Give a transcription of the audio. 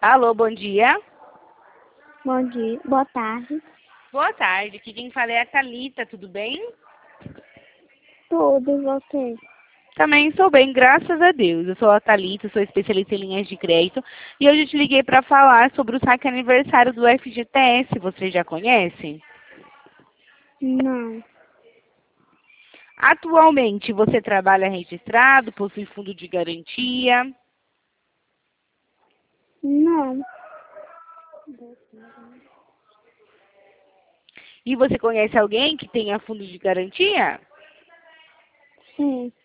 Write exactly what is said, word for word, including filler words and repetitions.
Alô, bom dia. Bom dia, boa tarde. Boa tarde, aqui quem fala é a Thalita, tudo bem? Tudo, e você? Também estou bem, graças a Deus. Eu sou a Thalita, sou especialista em linhas de crédito e hoje eu te liguei para falar sobre o saque aniversário do F G T S, você já conhece? Não, Atualmente você trabalha registrado, possui fundo de garantia? não, E você conhece alguém que tenha fundo de garantia? sim.